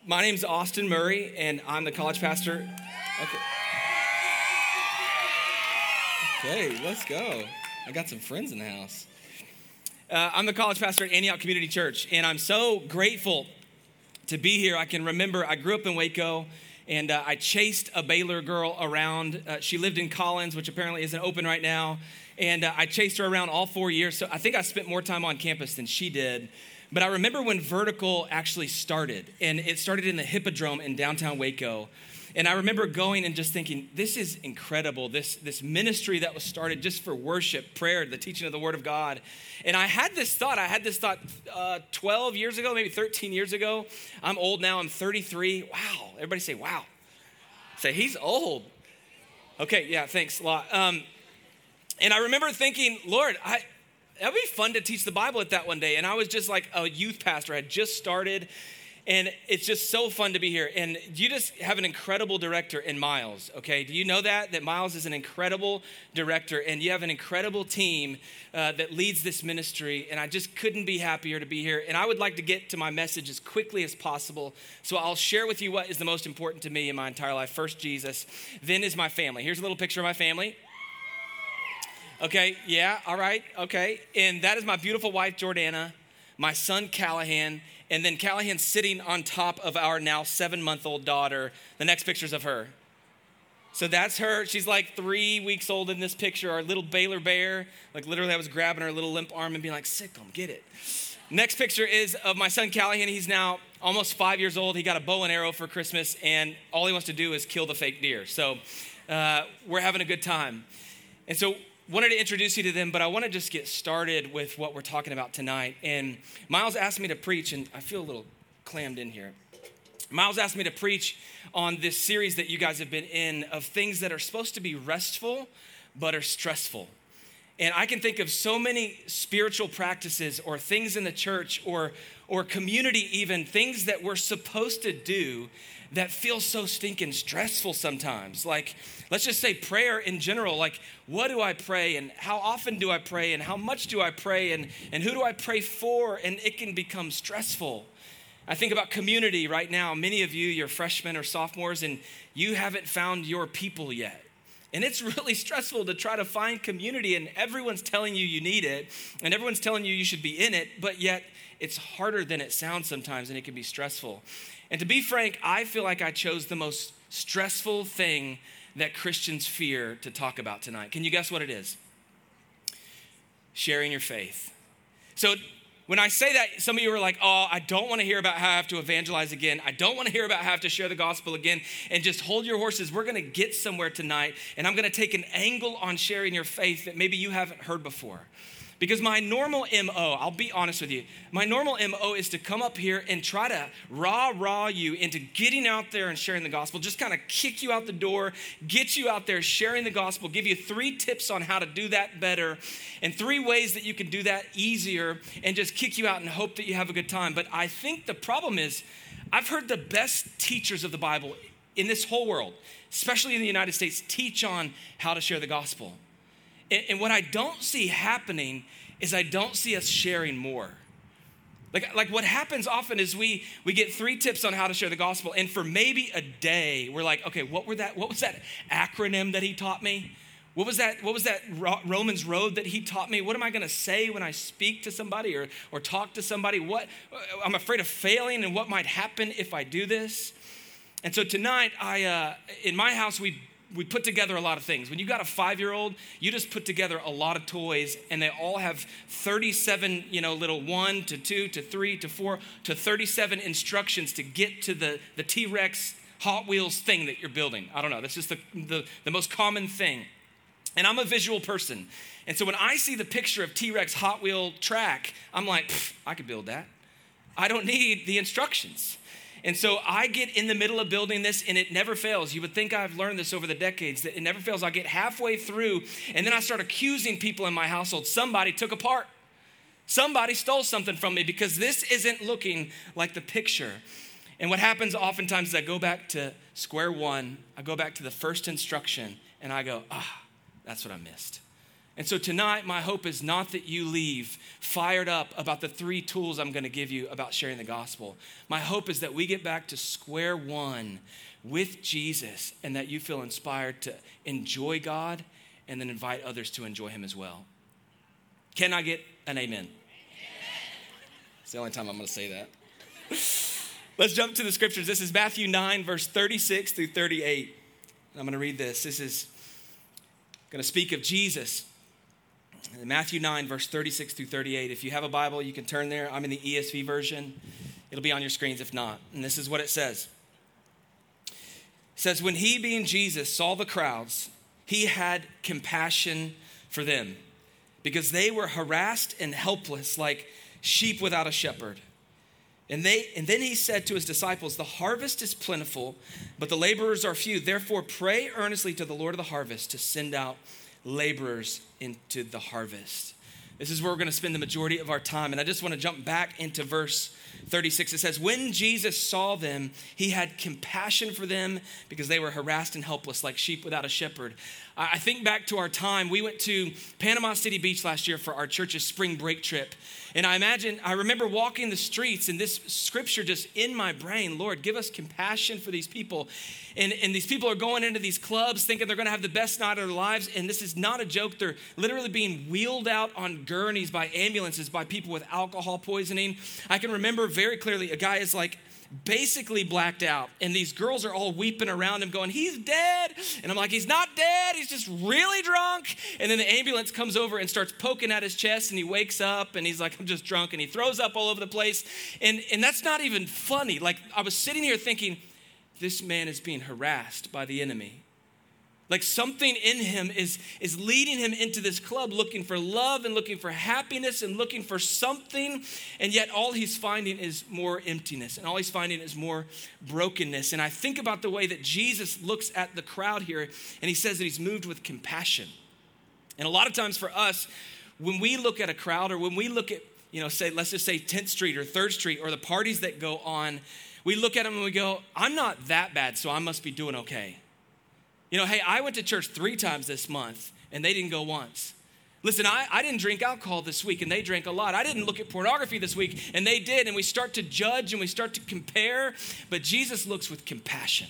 My name's Austin Murray, and I'm the college pastor. Okay, let's go. I got some friends in the house. I'm the college pastor at Antioch Community Church, and I'm so grateful to be here. I can remember I grew up in Waco, and I chased a Baylor girl around. She lived in Collins, which apparently isn't open right now, and I chased her around all 4 years. So I think I spent more time on campus than she did. But I remember when Vertical actually started, and it started in the Hippodrome in downtown Waco. And I remember going and just thinking, this is incredible, this ministry that was started just for worship, prayer, the teaching of the Word of God. And I had this thought 12 years ago, maybe 13 years ago. I'm old now, I'm 33. Wow, everybody say, wow. Say, he's old. Okay, yeah, thanks a lot. And I remember thinking, Lord, that'd be fun to teach the Bible at that one day. And I was just like a youth pastor. I had just started. And it's just so fun to be here. And you just have an incredible director in Miles, okay? Do you know that Miles is an incredible director, and you have an incredible team that leads this ministry, and I just couldn't be happier to be here. And I would like to get to my message as quickly as possible, so I'll share with you what is the most important to me in my entire life. First, Jesus, then is my family. Here's a little picture of my family. Okay, yeah, all right, okay. And that is my beautiful wife, Jordana, my son, Callahan, and then Callahan's sitting on top of our now 7-month-old daughter. The next picture's of her. So that's her. She's like 3 weeks old in this picture, our little Baylor bear. Like literally I was grabbing her little limp arm and being like, sit, come get it. Next picture is of my son, Callahan. He's now almost 5 years old. He got a bow and arrow for Christmas, and all he wants to do is kill the fake deer. So we're having a good time. And so wanted to introduce you to them, but I want to just get started with what we're talking about tonight. And Miles asked me to preach, and I feel a little clammed in here. Miles asked me to preach on this series that you guys have been in of things that are supposed to be restful, but are stressful. And I can think of so many spiritual practices or things in the church or community even, things that we're supposed to do that feel so stinking stressful sometimes. Like, let's just say prayer in general. Like, what do I pray, and how often do I pray, and how much do I pray, and who do I pray for? And it can become stressful. I think about community right now. Many of you, you're freshmen or sophomores, and you haven't found your people yet. And it's really stressful to try to find community, and everyone's telling you you need it, and everyone's telling you you should be in it, but yet it's harder than it sounds sometimes, and it can be stressful. And to be frank, I feel like I chose the most stressful thing that Christians fear to talk about tonight. Can you guess what it is? Sharing your faith. So when I say that, some of you are like, oh, I don't want to hear about how I have to evangelize again. I don't want to hear about how I have to share the gospel again. And just hold your horses. We're going to get somewhere tonight, and I'm going to take an angle on sharing your faith that maybe you haven't heard before. Because my normal MO, I'll be honest with you, my normal MO is to come up here and try to rah you into getting out there and sharing the gospel, just kind of kick you out the door, get you out there sharing the gospel, give you 3 tips on how to do that better, and 3 ways that you can do that easier, and just kick you out and hope that you have a good time. But I think the problem is, I've heard the best teachers of the Bible in this whole world, especially in the United States, teach on how to share the gospel. And what I don't see happening is I don't see us sharing more. Like what happens often is we get 3 tips on how to share the gospel, and for maybe a day, we're like, okay, what was that acronym that he taught me? What was that Romans road that he taught me? What am I going to say when I speak to somebody or talk to somebody? What I'm afraid of failing, and what might happen if I do this. And so tonight, in my house, we put together a lot of things. When you got a 5-year-old, you just put together a lot of toys, and they all have 37, little 1 to 2 to 3 to 4 to 37 instructions to get to the T-Rex Hot Wheels thing that you're building. I don't know. That's just the most common thing. And I'm a visual person. And so when I see the picture of T-Rex Hot Wheel track, I'm like, I could build that. I don't need the instructions. And so I get in the middle of building this, and it never fails. You would think I've learned this over the decades, that it never fails. I get halfway through, and then I start accusing people in my household. Somebody took a part. Somebody stole something from me because this isn't looking like the picture. And what happens oftentimes is I go back to square one. I go back to the first instruction, and I go, that's what I missed. And so tonight, my hope is not that you leave fired up about the 3 tools I'm going to give you about sharing the gospel. My hope is that we get back to square one with Jesus and that you feel inspired to enjoy God and then invite others to enjoy him as well. Can I get an amen? It's the only time I'm going to say that. Let's jump to the scriptures. This is Matthew 9, verse 36 through 38. I'm going to read this. This is going to speak of Jesus. Matthew 9, verse 36 through 38. If you have a Bible, you can turn there. I'm in the ESV version. It'll be on your screens if not. And this is what it says. It says, when he, being Jesus, saw the crowds, he had compassion for them because they were harassed and helpless like sheep without a shepherd. And then he said to his disciples, the harvest is plentiful, but the laborers are few. Therefore, pray earnestly to the Lord of the harvest to send out laborers into the harvest. This is where we're going to spend the majority of our time. And I just want to jump back into verse 36. It says, when Jesus saw them, he had compassion for them because they were harassed and helpless like sheep without a shepherd. I think back to our time. We went to Panama City Beach last year for our church's spring break trip. And I remember walking the streets and this scripture just in my brain, Lord, give us compassion for these people. And these people are going into these clubs thinking they're going to have the best night of their lives. And this is not a joke. They're literally being wheeled out on gurneys by ambulances by people with alcohol poisoning. I can remember very clearly a guy is like basically blacked out. And these girls are all weeping around him going, he's dead. And I'm like, he's not dead. He's just really drunk. And then the ambulance comes over and starts poking at his chest and he wakes up and he's like, I'm just drunk. And he throws up all over the place. And that's not even funny. Like I was sitting here thinking, this man is being harassed by the enemy. Like something in him is leading him into this club looking for love and looking for happiness and looking for something. And yet all he's finding is more emptiness and all he's finding is more brokenness. And I think about the way that Jesus looks at the crowd here and he says that he's moved with compassion. And a lot of times for us, when we look at a crowd or when we look at, let's just say 10th Street or 3rd Street or the parties that go on, we look at them and we go, I'm not that bad, so I must be doing okay. Hey, I went to church 3 times this month and they didn't go once. Listen, I didn't drink alcohol this week and they drank a lot. I didn't look at pornography this week and they did. And we start to judge and we start to compare. But Jesus looks with compassion.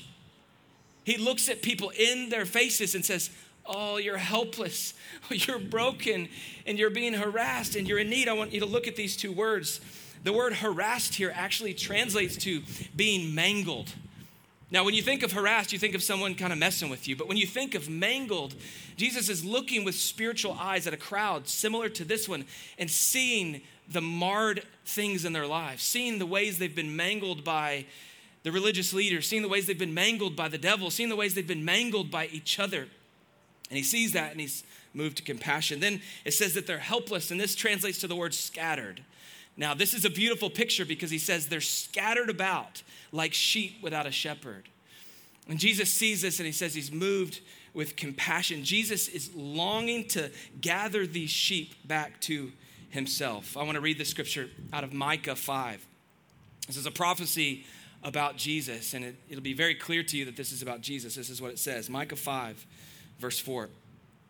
He looks at people in their faces and says, oh, you're helpless, you're broken, and you're being harassed and you're in need. I want you to look at these 2 words. The word harassed here actually translates to being mangled. Now, when you think of harassed, you think of someone kind of messing with you. But when you think of mangled, Jesus is looking with spiritual eyes at a crowd similar to this one and seeing the marred things in their lives, seeing the ways they've been mangled by the religious leaders, seeing the ways they've been mangled by the devil, seeing the ways they've been mangled by each other. And he sees that and he's moved to compassion. Then it says that they're helpless, and this translates to the word scattered. Now, this is a beautiful picture because he says they're scattered about like sheep without a shepherd. And Jesus sees this and he says he's moved with compassion. Jesus is longing to gather these sheep back to himself. I want to read the scripture out of Micah 5. This is a prophecy about Jesus, and it'll be very clear to you that this is about Jesus. This is what it says. Micah 5, verse 4. It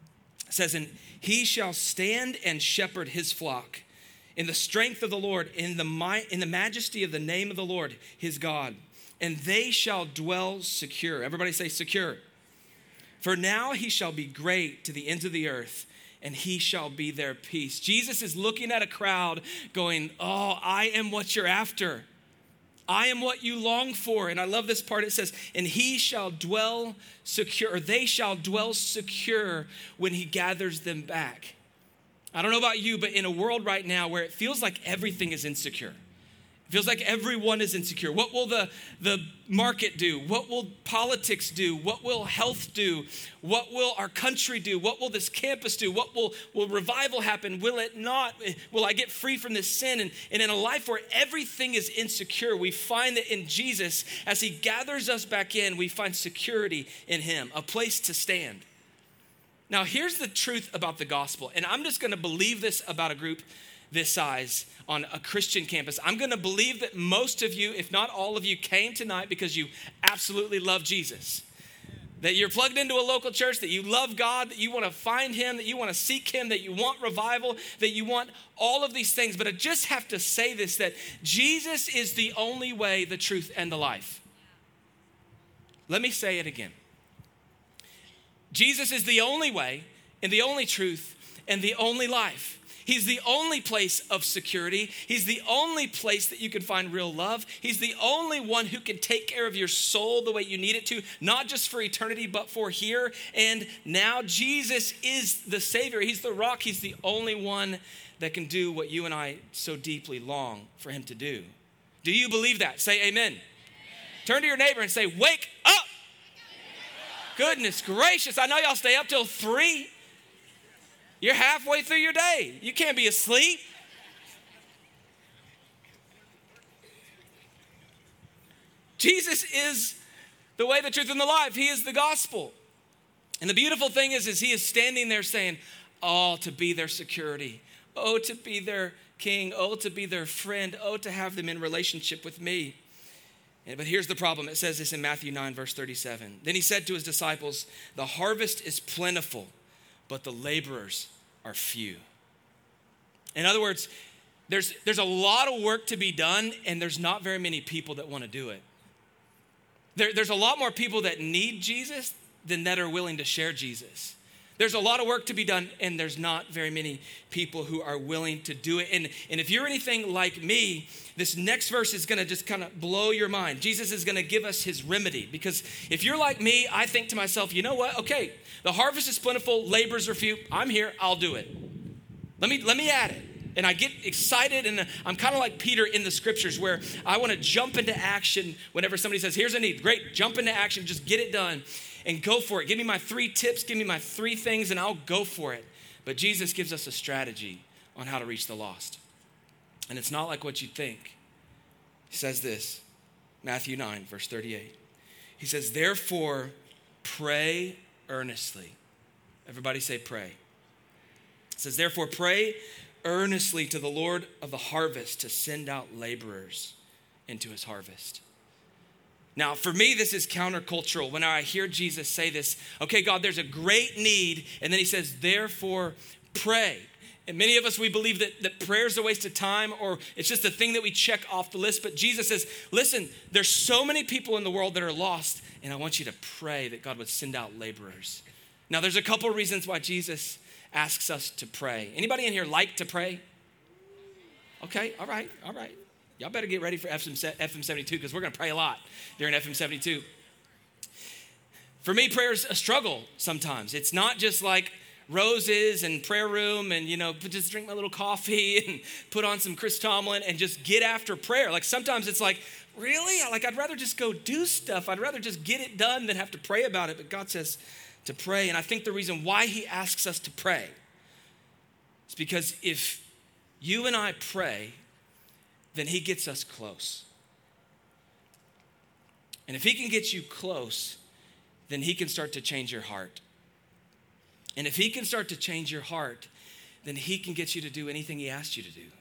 says, and he shall stand and shepherd his flock in the strength of the Lord, in the majesty of the name of the Lord, his God. And they shall dwell secure. Everybody say secure. For now he shall be great to the ends of the earth, and he shall be their peace. Jesus is looking at a crowd going, oh, I am what you're after. I am what you long for. And I love this part. It says, and he shall dwell secure, or they shall dwell secure when he gathers them back. I don't know about you, but in a world right now where it feels like everything is insecure, it feels like everyone is insecure. What will the market do? What will politics do? What will health do? What will our country do? What will this campus do? What will revival happen? Will it not? Will I get free from this sin? And in a life where everything is insecure, we find that in Jesus, as he gathers us back in, we find security in him, a place to stand. Now, here's the truth about the gospel, and I'm just going to believe this about a group this size on a Christian campus. I'm going to believe that most of you, if not all of you, came tonight because you absolutely love Jesus. that you're plugged into a local church, that you love God, that you want to find him, that you want to seek him, that you want revival, that you want all of these things. But I just have to say this, that Jesus is the only way, the truth, and the life. Let me say it again. Jesus is the only way and the only truth and the only life. He's the only place of security. He's the only place that you can find real love. He's the only one who can take care of your soul the way you need it to, not just for eternity, but for here and now. Jesus is the Savior. He's the rock. He's the only one that can do what you and I so deeply long for him to do. Do you believe that? Say amen. Turn to your neighbor and say, wake up. Goodness gracious. I know y'all stay up till 3. You're halfway through your day. You can't be asleep. Jesus is the way, the truth, and the life. He is the gospel. And the beautiful thing is he is standing there saying, oh, to be their security. Oh, to be their king. Oh, to be their friend. Oh, to have them in relationship with me. But here's the problem. It says this in Matthew 9, verse 37. Then he said to his disciples, the harvest is plentiful, but the laborers are few. In other words, there's a lot of work to be done, and there's not very many people that want to do it. There's a lot more people that need Jesus than that are willing to share Jesus. There's a lot of work to be done, and there's not very many people who are willing to do it. And if you're anything like me, this next verse is going to just kind of blow your mind. Jesus is going to give us his remedy. Because if you're like me, I think to myself, you know what? Okay, the harvest is plentiful, laborers are few. I'm here, I'll do it. Let me add it. And I get excited, and I'm kind of like Peter in the scriptures, where I want to jump into action whenever somebody says, here's a need. Great, jump into action, just get it done. And go for it. Give me my 3 tips. Give me my 3 things and I'll go for it. But Jesus gives us a strategy on how to reach the lost. And it's not like what you think. He says this, Matthew 9, verse 38. He says, therefore, pray earnestly. Everybody say pray. It says, therefore, pray earnestly to the Lord of the harvest to send out laborers into his harvest. Now, for me, this is countercultural. When I hear Jesus say this, okay, God, there's a great need. And then he says, therefore, pray. And many of us, we believe that prayer is a waste of time, or it's just a thing that we check off the list. But Jesus says, listen, there's so many people in the world that are lost, and I want you to pray that God would send out laborers. Now, there's a couple reasons why Jesus asks us to pray. Anybody in here like to pray? Okay, all right. Y'all better get ready for FM72 because we're going to pray a lot during FM72. For me, prayer is a struggle sometimes. It's not just like roses and prayer room and, just drink my little coffee and put on some Chris Tomlin and just get after prayer. Like sometimes it's like, really? I'd rather just go do stuff. I'd rather just get it done than have to pray about it. But God says to pray. And I think the reason why he asks us to pray is because if you and I pray, then he gets us close. And if he can get you close, then he can start to change your heart. And if he can start to change your heart, then he can get you to do anything he asked you to do.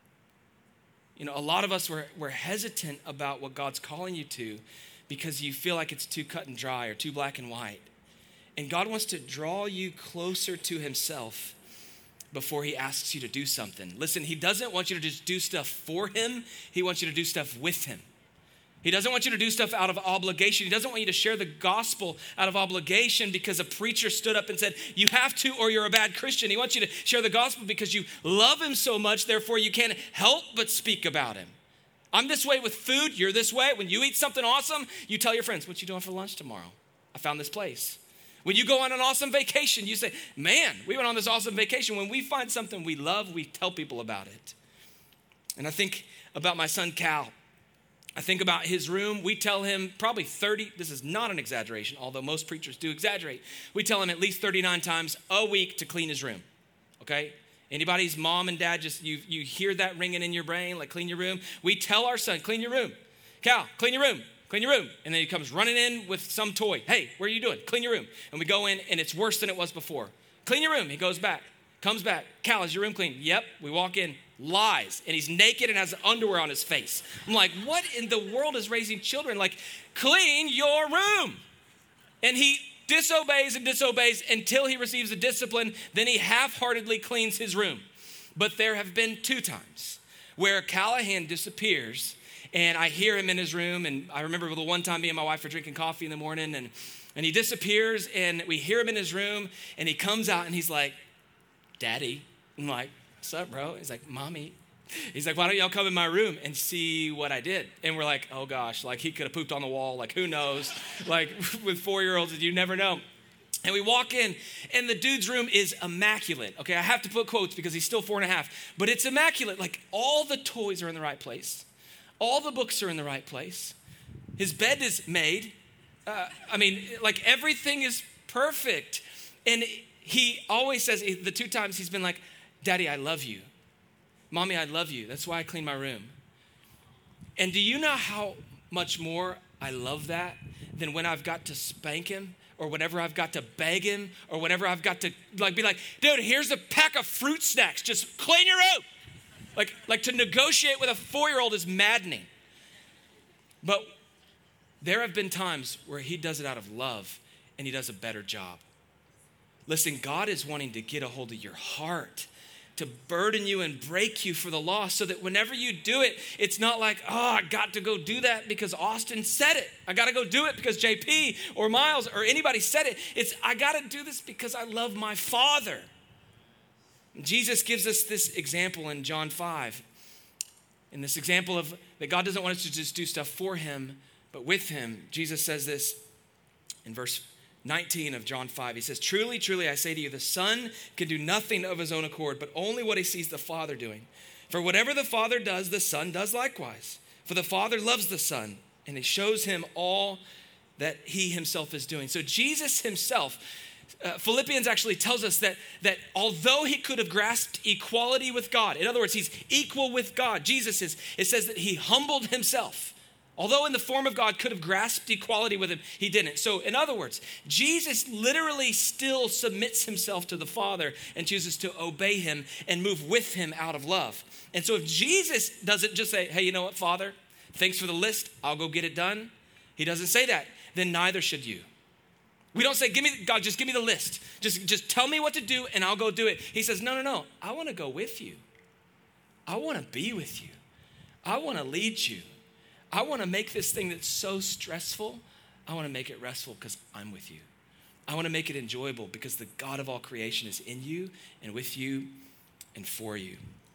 A lot of us, we're hesitant about what God's calling you to because you feel like it's too cut and dry or too black and white. And God wants to draw you closer to himself before he asks you to do something. Listen, he doesn't want you to just do stuff for him. He wants you to do stuff with him. He doesn't want you to do stuff out of obligation. He doesn't want you to share the gospel out of obligation because a preacher stood up and said, you have to or you're a bad Christian. He wants you to share the gospel because you love him so much, therefore you can't help but speak about him. I'm this way with food. You're this way. When you eat something awesome, you tell your friends, what you doing for lunch tomorrow? I found this place. When you go on an awesome vacation, you say, man, we went on this awesome vacation. When we find something we love, we tell people about it. And I think about my son, Cal. I think about his room. We tell him probably 30, this is not an exaggeration, although most preachers do exaggerate. We tell him at least 39 times a week to clean his room, okay? Anybody's mom and dad, just you hear that ringing in your brain, like clean your room. We tell our son, clean your room. Cal, clean your room. Clean your room. And then he comes running in with some toy. Hey, what are you doing? Clean your room. And we go in and it's worse than it was before. Clean your room. He goes back, comes back. Cal, is your room clean? Yep. We walk in, lies. And he's naked and has underwear on his face. I'm like, what in the world is raising children? Like, clean your room. And he disobeys and disobeys until he receives a discipline. Then he half-heartedly cleans his room. But there have been 2 times where Callahan disappears, and I hear him in his room. And I remember the one time me and my wife were drinking coffee in the morning, and he disappears, and we hear him in his room, and he comes out, and he's like, Daddy. I'm like, what's up, bro? He's like, Mommy. He's like, why don't y'all come in my room and see what I did? And we're like, oh gosh, like he could have pooped on the wall. Like, who knows? Like with 4-year-olds, you never know. And we walk in, and the dude's room is immaculate. Okay, I have to put quotes because he's still 4.5, but it's immaculate. Like, all the toys are in the right place. All the books are in the right place. His bed is made. Like everything is perfect. And he always says, the 2 times he's been like, Daddy, I love you. Mommy, I love you. That's why I clean my room. And do you know how much more I love that than when I've got to spank him, or whenever I've got to beg him, or whenever I've got to be like, dude, here's a pack of fruit snacks. Just clean your room. Like to negotiate with a 4-year-old is maddening. But there have been times where he does it out of love, and he does a better job. Listen, God is wanting to get a hold of your heart, to burden you and break you for the lost, so that whenever you do it, it's not like, oh, I got to go do that because Austin said it. I got to go do it because JP or Miles or anybody said it. It's, I got to do this because I love my Father. Jesus gives us this example in John 5. In this example of that God doesn't want us to just do stuff for him, but with him. Jesus says this in verse 19 of John 5. He says, truly, truly, I say to you, the Son can do nothing of his own accord, but only what he sees the Father doing. For whatever the Father does, the Son does likewise. For the Father loves the Son, and he shows him all that he himself is doing. So Jesus himself, Philippians actually tells us that although he could have grasped equality with God, in other words, he's equal with God, Jesus is, it says that he humbled himself. Although in the form of God could have grasped equality with him, he didn't. So in other words, Jesus literally still submits himself to the Father and chooses to obey him and move with him out of love. And so if Jesus doesn't just say, hey, you know what, Father, thanks for the list, I'll go get it done. He doesn't say that, then neither should you. We don't say, God, just give me the list. Just tell me what to do and I'll go do it. He says, no, I want to go with you. I want to be with you. I want to lead you. I want to make this thing that's so stressful, I want to make it restful because I'm with you. I want to make it enjoyable because the God of all creation is in you and with you and for you.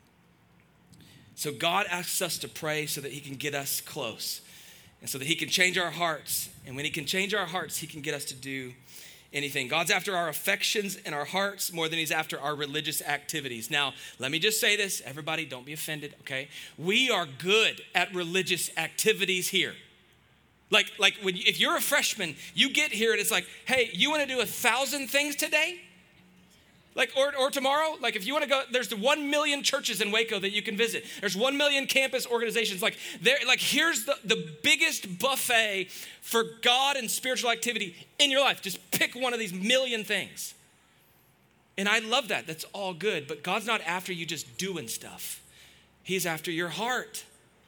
So God asks us to pray so that he can get us close and so that he can change our hearts. And when he can change our hearts, he can get us to do anything. God's after our affections and our hearts more than he's after our religious activities. Now, let me just say this. Everybody, don't be offended, okay? We are good at religious activities here. Like when if you're a freshman, you get here and it's like, hey, you want to do 1,000 things today? Like, or tomorrow, like if you want to go, there's 1 million churches in Waco that you can visit. There's 1 million campus organizations. Like here's the biggest buffet for God and spiritual activity in your life. Just pick one of these million things. And I love that. That's all good. But God's not after you just doing stuff. He's after your heart.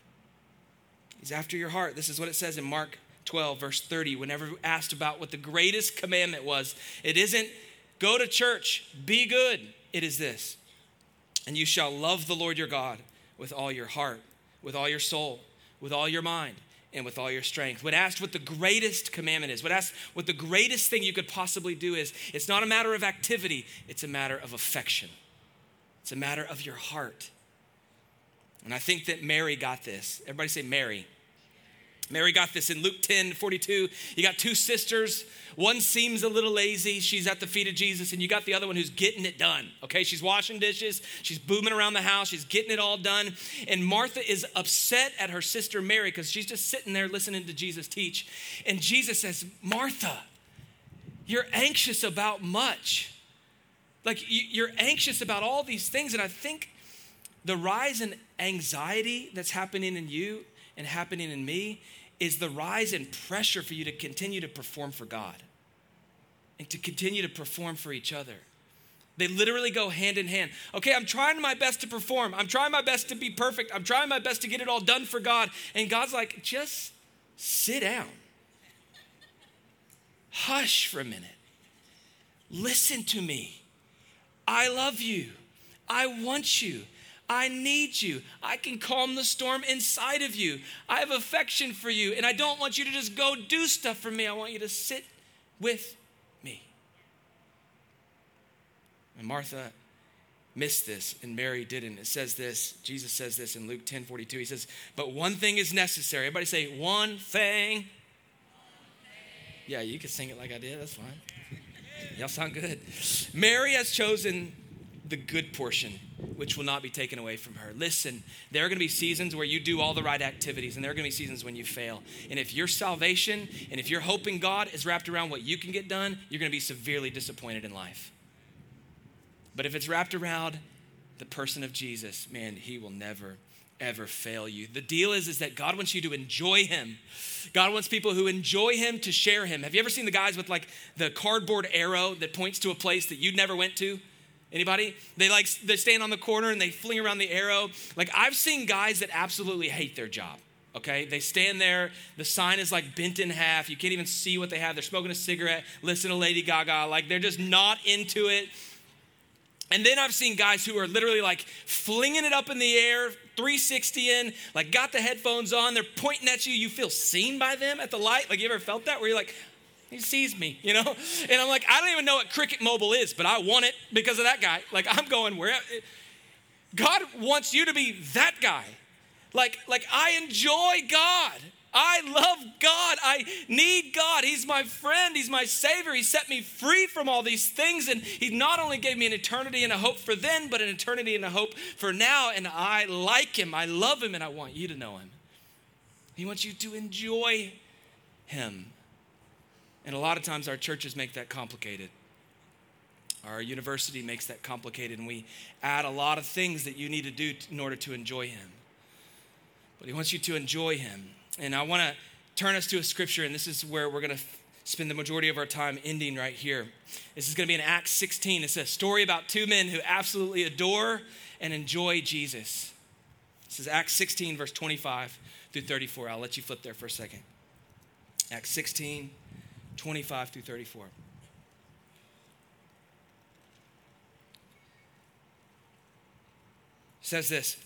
He's after your heart. This is what it says in Mark 12, verse 30. Whenever asked about what the greatest commandment was, it isn't, go to church, be good. It is this. And you shall love the Lord your God with all your heart, with all your soul, with all your mind, and with all your strength. When asked what the greatest commandment is, when asked what the greatest thing you could possibly do is, it's not a matter of activity, it's a matter of affection. It's a matter of your heart. And I think that Mary got this. Everybody say Mary. Mary got this in Luke 10:42. You got 2 sisters. One seems a little lazy. She's at the feet of Jesus. And you got the other one who's getting it done. Okay, she's washing dishes. She's booming around the house. She's getting it all done. And Martha is upset at her sister Mary because she's just sitting there listening to Jesus teach. And Jesus says, Martha, you're anxious about much. Like you're anxious about all these things. And I think the rise in anxiety that's happening in you and happening in me is the rise in pressure for you to continue to perform for God and to continue to perform for each other. They literally go hand in hand. Okay, I'm trying my best to perform. I'm trying my best to be perfect. I'm trying my best to get it all done for God. And God's like, just sit down. hush for a minute. Listen to me. I love you. I want you. I need you. I can calm the storm inside of you. I have affection for you, and I don't want you to just go do stuff for me. I want you to sit with me. And Martha missed this, and Mary didn't. It says this, Jesus says this in Luke 10:42. He says, but one thing is necessary. Everybody say, one thing. Yeah, you can sing it like I did. That's fine. Y'all sound good. Mary has chosen the good portion, which will not be taken away from her. Listen, there are going to be seasons where you do all the right activities, and there are going to be seasons when you fail. And if your salvation and if your hope in God is wrapped around what you can get done, you're going to be severely disappointed in life. But if it's wrapped around the person of Jesus, man, he will never, ever fail you. The deal is that God wants you to enjoy him. God wants people who enjoy him to share him. Have you ever seen the guys with like the cardboard arrow that points to a place that you never went to? Anybody? They stand on the corner and they fling around the arrow. Like I've seen guys that absolutely hate their job. Okay, they stand there. The sign is like bent in half. You can't even see what they have. They're smoking a cigarette, listening to Lady Gaga. Like they're just not into it. And then I've seen guys who are literally like flinging it up in the air, 360 in, like got the headphones on. They're pointing at you. You feel seen by them at the light. Like you ever felt that where you're like, he sees me, you know? And I'm like, I don't even know what Cricket Mobile is, but I want it because of that guy. Like I'm going where God wants you to be that guy. Like I enjoy God. I love God. I need God. He's my friend. He's my savior. He set me free from all these things. And he not only gave me an eternity and a hope for then, but an eternity and a hope for now. And I like him. I love him. And I want you to know him. He wants you to enjoy him. And a lot of times our churches make that complicated. Our university makes that complicated. And we add a lot of things that you need to do in order to enjoy him. But he wants you to enjoy him. And I want to turn us to a scripture, and this is where we're going to spend the majority of our time ending right here. This is going to be in Acts 16. It's a story about two men who absolutely adore and enjoy Jesus. This is Acts 16, verse 25 through 34. I'll let you flip there for a second. Acts 16, 25 through 34. It says this.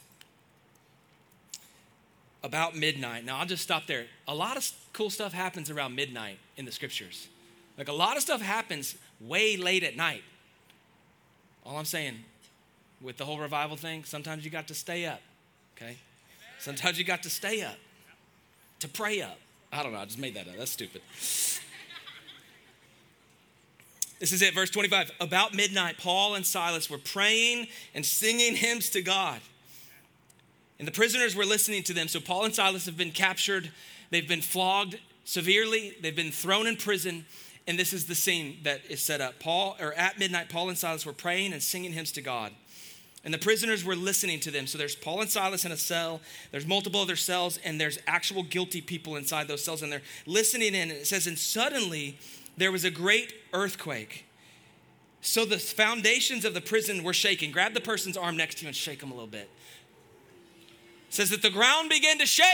About midnight. Now, I'll just stop there. A lot of cool stuff happens around midnight in the scriptures. Like a lot of stuff happens way late at night. All I'm saying with the whole revival thing, sometimes you got to stay up, okay? Sometimes you got to stay up to pray up. I don't know. I just made that up. That's stupid. This is it, verse 25. About midnight, Paul and Silas were praying and singing hymns to God. And the prisoners were listening to them. So Paul and Silas have been captured. They've been flogged severely. They've been thrown in prison. And this is the scene that is set up. At midnight, Paul and Silas were praying and singing hymns to God. And the prisoners were listening to them. So there's Paul and Silas in a cell. There's multiple other cells. And there's actual guilty people inside those cells. And they're listening in. And it says, and suddenly there was a great earthquake. So the foundations of the prison were shaking. Grab the person's arm next to you and shake them a little bit. It says that the ground began to shake.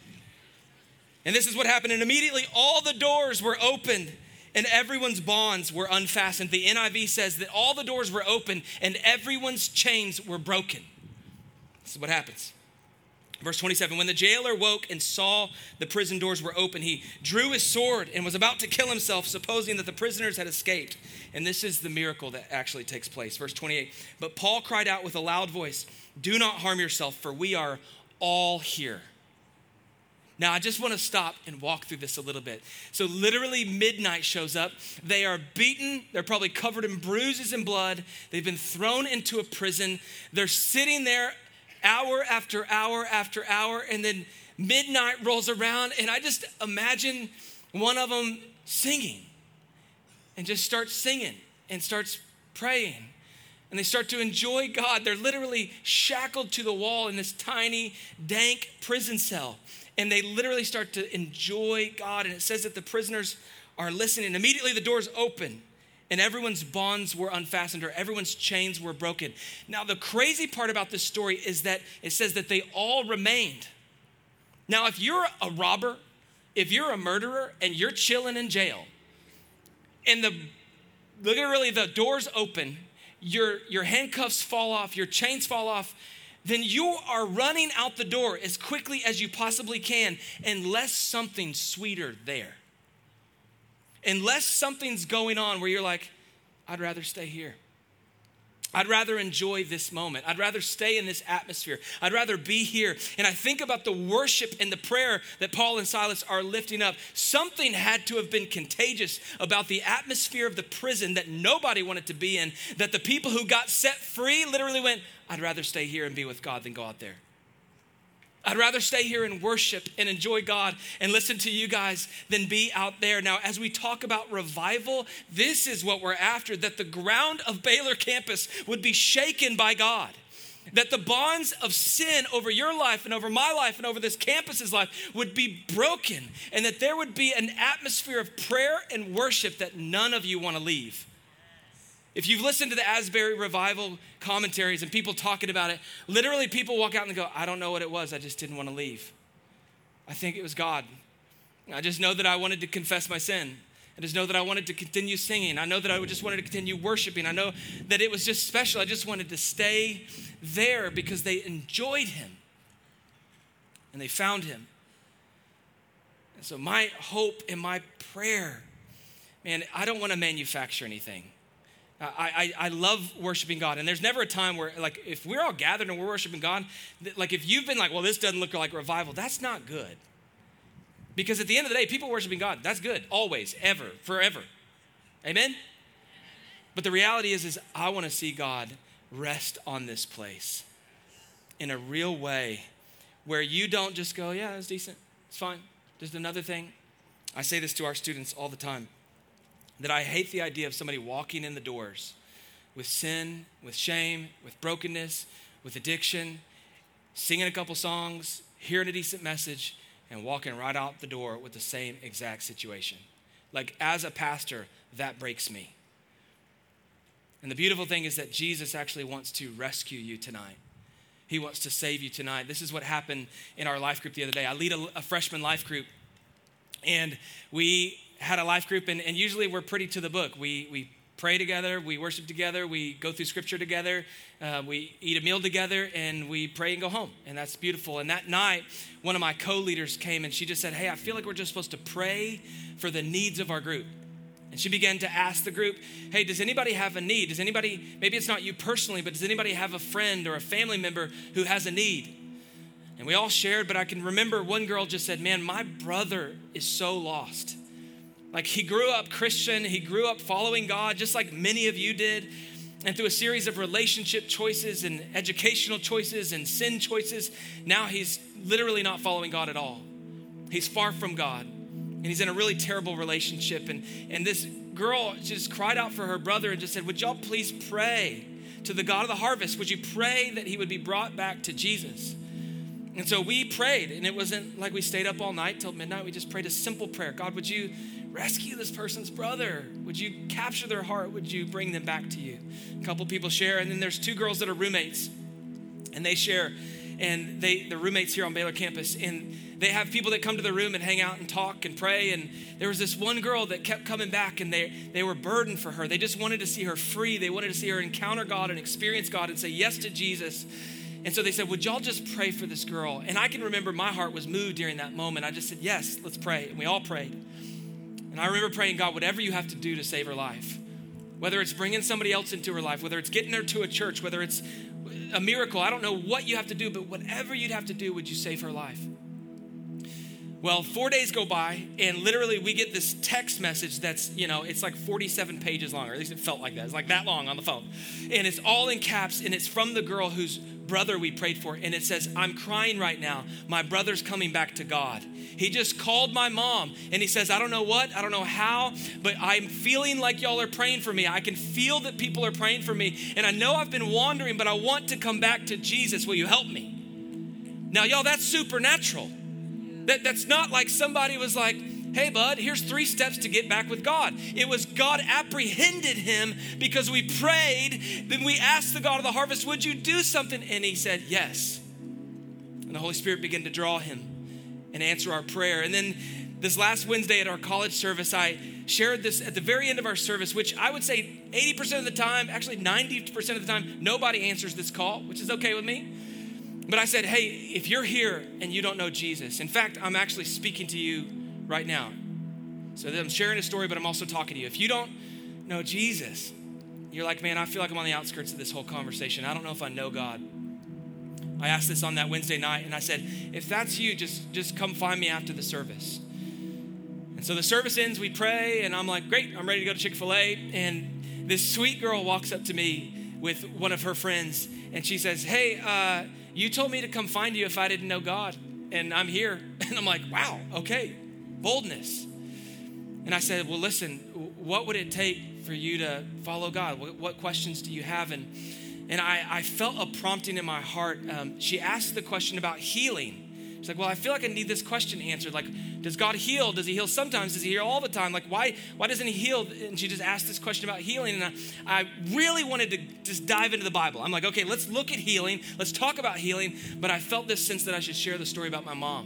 And this is what happened. And immediately all the doors were opened and everyone's bonds were unfastened. The NIV says that all the doors were open and everyone's chains were broken. This is what happens. Verse 27, when the jailer woke and saw the prison doors were open, he drew his sword and was about to kill himself, supposing that the prisoners had escaped. And this is the miracle that actually takes place. Verse 28, but Paul cried out with a loud voice, do not harm yourself, for we are all here. Now, I just want to stop and walk through this a little bit. So literally midnight shows up. They are beaten. They're probably covered in bruises and blood. They've been thrown into a prison. They're sitting there hour after hour after hour, and then midnight rolls around, and I just imagine one of them singing and just starts singing and starts praying. And they start to enjoy God. They're literally shackled to the wall in this tiny, dank prison cell. And they literally start to enjoy God. And it says that the prisoners are listening. Immediately the doors open and everyone's bonds were unfastened or everyone's chains were broken. Now, the crazy part about this story is that it says that they all remained. Now, if you're a robber, if you're a murderer and you're chilling in jail, and literally the doors open, your handcuffs fall off, your chains fall off, then you are running out the door as quickly as you possibly can, unless something's sweeter there. Unless something's going on where you're like, I'd rather stay here. I'd rather enjoy this moment. I'd rather stay in this atmosphere. I'd rather be here. And I think about the worship and the prayer that Paul and Silas are lifting up. Something had to have been contagious about the atmosphere of the prison that nobody wanted to be in, that the people who got set free literally went, I'd rather stay here and be with God than go out there. I'd rather stay here and worship and enjoy God and listen to you guys than be out there. Now, as we talk about revival, this is what we're after, that the ground of Baylor campus would be shaken by God. That the bonds of sin over your life and over my life and over this campus's life would be broken. And that there would be an atmosphere of prayer and worship that none of you want to leave. If you've listened to the Asbury Revival commentaries and people talking about it, literally people walk out and go, I don't know what it was. I just didn't want to leave. I think it was God. I just know that I wanted to confess my sin. I just know that I wanted to continue singing. I know that I just wanted to continue worshiping. I know that it was just special. I just wanted to stay there because they enjoyed him and they found him. And so my hope and my prayer, man, I don't want to manufacture anything. I love worshiping God. And there's never a time where, like, if we're all gathered and we're worshiping God, like if you've been like, well, this doesn't look like revival, that's not good. Because at the end of the day, people worshiping God, that's good. Always, ever, forever. Amen? But the reality is I want to see God rest on this place in a real way where you don't just go, yeah, it's decent. It's fine. Just another thing. I say this to our students all the time. That I hate the idea of somebody walking in the doors with sin, with shame, with brokenness, with addiction, singing a couple songs, hearing a decent message, and walking right out the door with the same exact situation. Like, as a pastor, that breaks me. And the beautiful thing is that Jesus actually wants to rescue you tonight. He wants to save you tonight. This is what happened in our life group the other day. I lead a freshman life group, and we had a life group, and usually we're pretty to the book. We pray together, we worship together, we go through scripture together, we eat a meal together, and we pray and go home, and that's beautiful. And that night, one of my co-leaders came, and she just said, hey, I feel like we're just supposed to pray for the needs of our group. And she began to ask the group, hey, does anybody have a need? Does anybody, maybe it's not you personally, but does anybody have a friend or a family member who has a need? And we all shared, but I can remember one girl just said, man, my brother is so lost. Like, he grew up Christian, he grew up following God, just like many of you did. And through a series of relationship choices and educational choices and sin choices, now he's literally not following God at all. He's far from God, and he's in a really terrible relationship. And this girl just cried out for her brother and just said, would y'all please pray to the God of the harvest? Would you pray that he would be brought back to Jesus? And so we prayed, and it wasn't like we stayed up all night till midnight. We just prayed a simple prayer. God, would you rescue this person's brother? Would you capture their heart? Would you bring them back to you? A couple people share, and then there's two girls that are roommates, and they share, and they're roommates here on Baylor campus, and they have people that come to the room and hang out and talk and pray. And there was this one girl that kept coming back, and they were burdened for her. They just wanted to see her free. They wanted to see her encounter God and experience God and say yes to Jesus. And so they said, would y'all just pray for this girl? And I can remember my heart was moved during that moment. I just said, yes, let's pray. And we all prayed. And I remember praying, God, whatever you have to do to save her life, whether it's bringing somebody else into her life, whether it's getting her to a church, whether it's a miracle, I don't know what you have to do, but whatever you'd have to do, would you save her life? Well, 4 days go by, and literally we get this text message that's, it's like 47 pages long, or at least it felt like that. It's like that long on the phone. And it's all in caps, and it's from the girl whose brother we prayed for. And it says, I'm crying right now. My brother's coming back to God. He just called my mom, and he says, I don't know what, I don't know how, but I'm feeling like y'all are praying for me. I can feel that people are praying for me. And I know I've been wandering, but I want to come back to Jesus. Will you help me? Now, y'all, that's supernatural. That's not like somebody was like, hey, bud, here's 3 steps to get back with God. It was God apprehended him because we prayed. Then we asked the God of the harvest, would you do something? And he said, yes. And the Holy Spirit began to draw him and answer our prayer. And then This last Wednesday at our college service, I shared this at the very end of our service, which I would say 80% of the time, actually 90% of the time, nobody answers this call, which is okay with me. But I said, hey, if you're here and you don't know Jesus, in fact, I'm actually speaking to you right now. So I'm sharing a story, but I'm also talking to you. If you don't know Jesus, you're like, man, I feel like I'm on the outskirts of this whole conversation. I don't know if I know God. I asked this on that Wednesday night, and I said, if that's you, just come find me after the service. And so the service ends, we pray, and I'm like, great, I'm ready to go to Chick-fil-A. And this sweet girl walks up to me with one of her friends, and she says, hey, you told me to come find you if I didn't know God, and I'm here. And I'm like, wow, okay, boldness. And I said, well, listen, what would it take for you to follow God? What questions do you have? And I felt a prompting in my heart. She asked the question about healing. She's like, well, I feel like I need this question answered. Like, does God heal? Does he heal sometimes? Does he heal all the time? Like, why doesn't he heal? And she just asked this question about healing. And I really wanted to just dive into the Bible. I'm like, okay, let's look at healing. Let's talk about healing. But I felt this sense that I should share the story about my mom.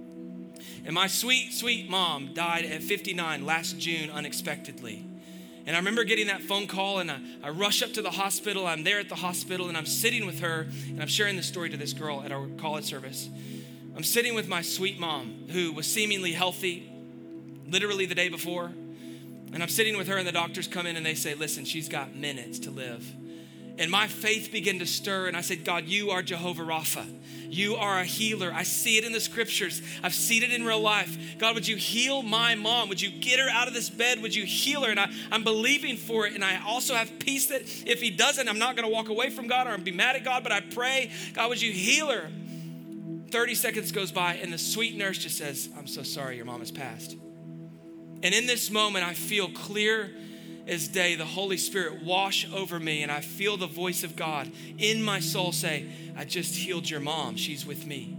And my sweet, sweet mom died at 59 last June unexpectedly. And I remember getting that phone call, and I rush up to the hospital. I'm there at the hospital, and I'm sitting with her, and I'm sharing this story to this girl at our college service. I'm sitting with my sweet mom, who was seemingly healthy, literally the day before. And I'm sitting with her, and the doctors come in, and they say, listen, she's got minutes to live. And my faith began to stir, and I said, God, you are Jehovah Rapha. You are a healer. I see it in the scriptures. I've seen it in real life. God, would you heal my mom? Would you get her out of this bed? Would you heal her? And I'm believing for it. And I also have peace that if he doesn't, I'm not going to walk away from God or be mad at God. But I pray, God, would you heal her? 30 seconds goes by, and the sweet nurse just says, I'm so sorry, your mom has passed. And in this moment, I feel clear as day, the Holy Spirit wash over me, and I feel the voice of God in my soul say, I just healed your mom. She's with me.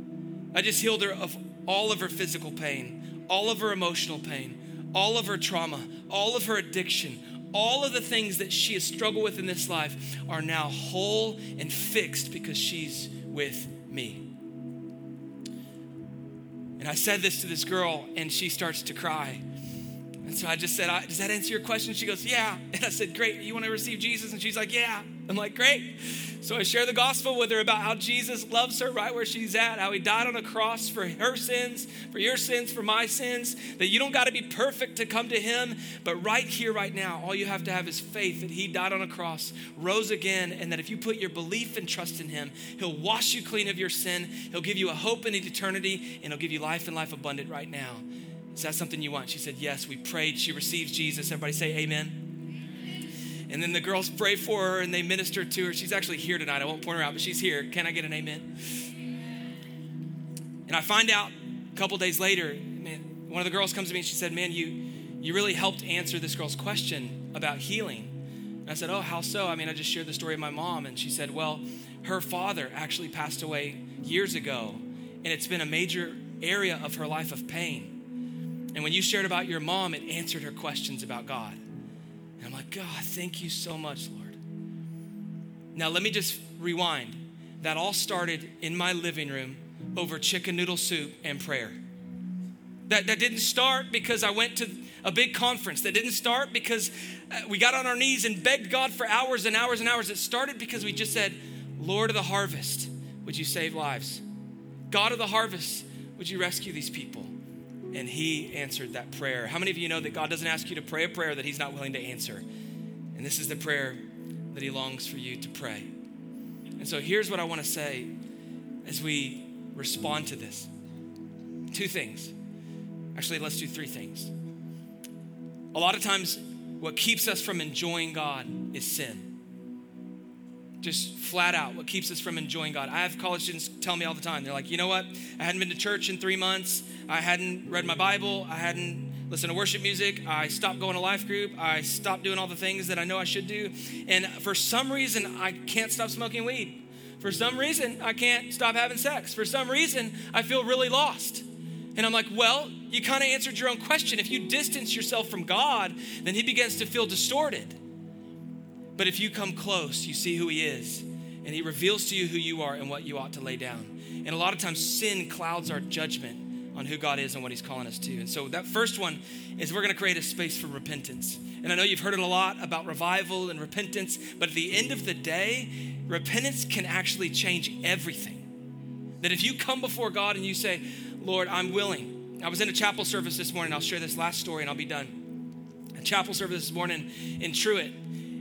I just healed her of all of her physical pain, all of her emotional pain, all of her trauma, all of her addiction, all of the things that she has struggled with in this life are now whole and fixed because she's with me. And I said this to this girl, and she starts to cry. And so I just said, does that answer your question? She goes, yeah. And I said, great, you want to receive Jesus? And she's like, yeah. I'm like, great. So I share the gospel with her about how Jesus loves her right where she's at, how he died on a cross for her sins, for your sins, for my sins, that you don't got to be perfect to come to him, but right here, right now, all you have to have is faith that he died on a cross, rose again, and that if you put your belief and trust in him, he'll wash you clean of your sin, he'll give you a hope in eternity, and he'll give you life and life abundant right now. Is that something you want? She said, yes. We prayed. She receives Jesus. Everybody say amen. And then the girls pray for her and they minister to her. She's actually here tonight. I won't point her out, but she's here. Can I get an amen? And I find out a couple days later, man, one of the girls comes to me and she said, man, you really helped answer this girl's question about healing. And I said, oh, how so? I mean, I just shared the story of my mom. And she said, well, her father actually passed away years ago. And it's been a major area of her life of pain. And when you shared about your mom, it answered her questions about God. And I'm like, God, thank you so much, Lord. Now, let me just rewind. That all started in my living room over chicken noodle soup and prayer. That didn't start because I went to a big conference. That didn't start because we got on our knees and begged God for hours and hours and hours. It started because we just said, Lord of the harvest, would you save lives? God of the harvest, would you rescue these people? And he answered that prayer. How many of you know that God doesn't ask you to pray a prayer that he's not willing to answer? And this is the prayer that he longs for you to pray. And so here's what I want to say as we respond to this. Two things. Actually, let's do three things. A lot of times, what keeps us from enjoying God is sin. Just flat out, what keeps us from enjoying God. I have college students tell me all the time, they're like, you know what? I hadn't been to church in 3 months. I hadn't read my Bible. I hadn't listened to worship music. I stopped going to life group. I stopped doing all the things that I know I should do. And for some reason, I can't stop smoking weed. For some reason, I can't stop having sex. For some reason, I feel really lost. And I'm like, well, you kind of answered your own question. If you distance yourself from God, then he begins to feel distorted. But if you come close, you see who he is, and he reveals to you who you are and what you ought to lay down. And a lot of times sin clouds our judgment on who God is and what he's calling us to. And so that first one is we're going to create a space for repentance. And I know you've heard it a lot about revival and repentance, but at the end of the day, repentance can actually change everything. That if you come before God and you say, Lord, I'm willing. I was in a chapel service this morning. I'll share this last story and I'll be done. A chapel service this morning in Truett.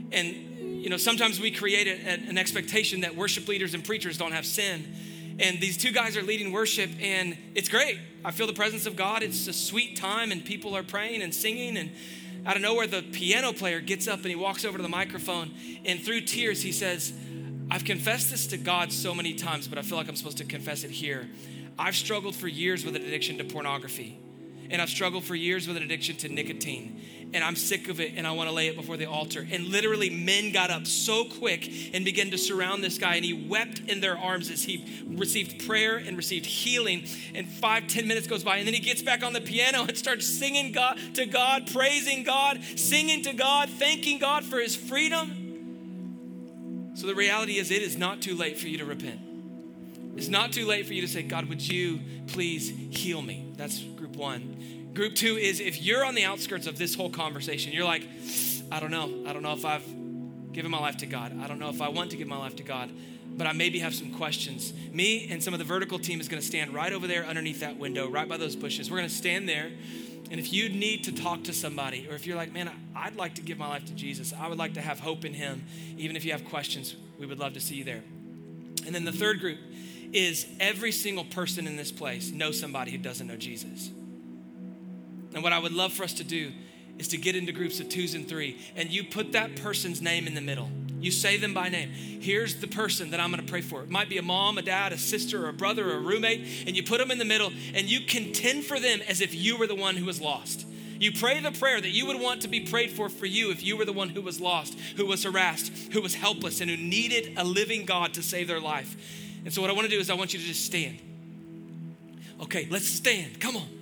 And sometimes we create an expectation that worship leaders and preachers don't have sin. And these two guys are leading worship and it's great. I feel the presence of God. It's a sweet time and people are praying and singing. And out of nowhere, the piano player gets up and he walks over to the microphone and through tears, he says, I've confessed this to God so many times, but I feel like I'm supposed to confess it here. I've struggled for years with an addiction to pornography. And I've struggled for years with an addiction to nicotine. And I'm sick of it and I want to lay it before the altar. And literally men got up so quick and began to surround this guy. And he wept in their arms as he received prayer and received healing. And 5-10 minutes goes by. And then he gets back on the piano and starts singing to God, praising God, singing to God, thanking God for his freedom. So the reality is it is not too late for you to repent. It's not too late for you to say, God, would you please heal me? That's group one. Group two is if you're on the outskirts of this whole conversation, you're like, I don't know if I've given my life to God. I don't know if I want to give my life to God, but I maybe have some questions. Me and some of the vertical team is going to stand right over there underneath that window, right by those bushes. We're going to stand there. And if you need to talk to somebody, or if you're like, man, I'd like to give my life to Jesus. I would like to have hope in him. Even if you have questions, we would love to see you there. And then the third group is every single person in this place knows somebody who doesn't know Jesus. And what I would love for us to do is to get into groups of 2s and 3, and you put that person's name in the middle. You say them by name. Here's the person that I'm going to pray for. It might be a mom, a dad, a sister, or a brother, or a roommate, and you put them in the middle, and you contend for them as if you were the one who was lost. You pray the prayer that you would want to be prayed for you if you were the one who was lost, who was harassed, who was helpless, and who needed a living God to save their life. And so what I want to do is I want you to just stand. Okay, let's stand. Come on.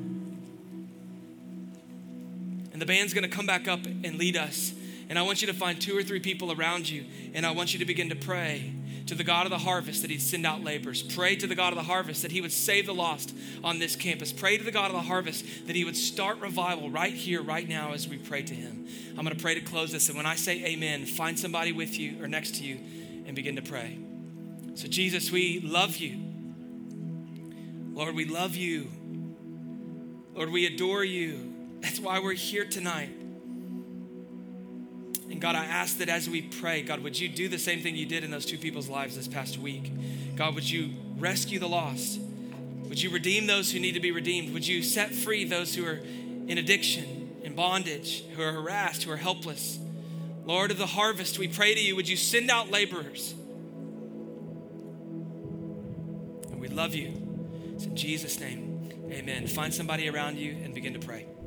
And the band's going to come back up and lead us. And I want you to find 2 or 3 people around you. And I want you to begin to pray to the God of the harvest that he'd send out laborers. Pray to the God of the harvest that he would save the lost on this campus. Pray to the God of the harvest that he would start revival right here, right now as we pray to him. I'm going to pray to close this. And when I say amen, find somebody with you or next to you and begin to pray. So Jesus, we love you. Lord, we love you. Lord, we adore you. That's why we're here tonight. And God, I ask that as we pray, God, would you do the same thing you did in those 2 people's lives this past week? God, would you rescue the lost? Would you redeem those who need to be redeemed? Would you set free those who are in addiction, in bondage, who are harassed, who are helpless? Lord of the harvest, we pray to you, would you send out laborers? And we love you. It's in Jesus' name, amen. Find somebody around you and begin to pray.